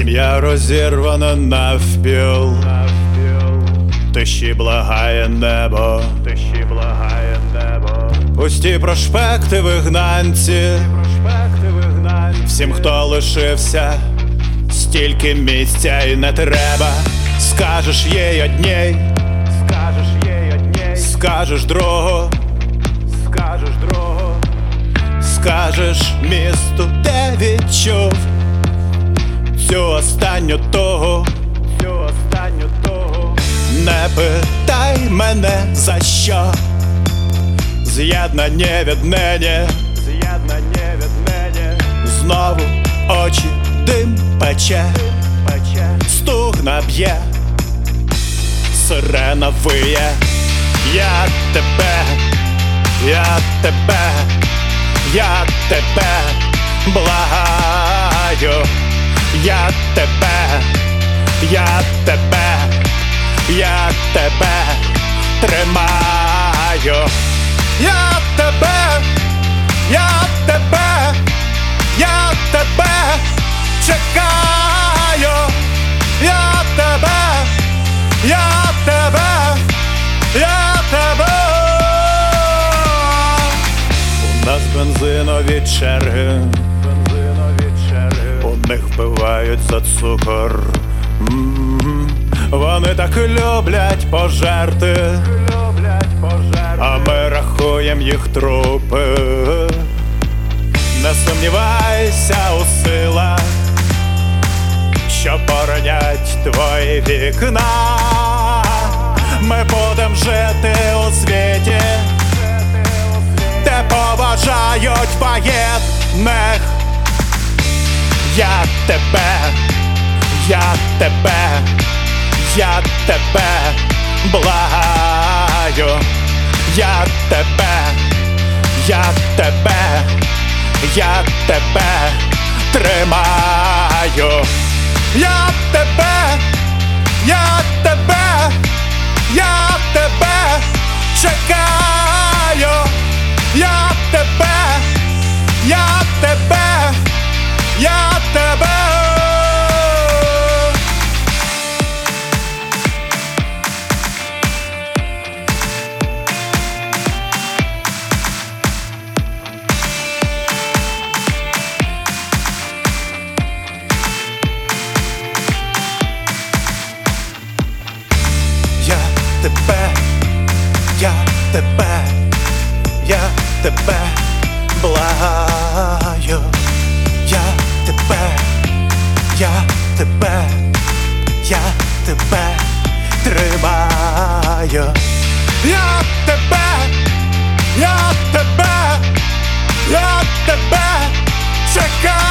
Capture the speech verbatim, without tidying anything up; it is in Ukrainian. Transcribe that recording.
Ім'я розірвано навпіл, тиші благає небо, тиші благає небо. Пусті проспекти вигнанці, всім, хто лишився, стільки місця і не треба. Скажеш їй одній, скажеш їй одній, скажеш другу, скажеш другу, скажеш місту, де відчув цю останню тугу, цю останню тугу. Не питай мене за що, з'єднані від нині, з'єднані від нині. Знову очі дим пече, пече, стугна б'є, сирена виє. Я тебе, я тебе, я тебе благаю. Я тебе, я тебе, я тебе тримаю. Я тебе, я тебе, я тебе чекаю. Я тебе, я тебе, я тебе. У нас бензинові черги, у них вбивають за цукор. М-м-м. Вони так люблять пожерти, а ми рахуємо їх трупи. Не сумнівайся у силах, що боронять твої вікна. Ми будем жити у світі, де поважають воєнних. Я тебе, я тебе, я тебе благаю. Я тебе, я тебе, я тебе тримаю. Я тебе, я тебе, я тебе чекаю. Я тебе, я тебе, я тебе. Я тебе, я тебе, я тебе благаю. Я тебе, я тебе, я тебе тримаю. Я тебе, я тебе, я тебе чекаю.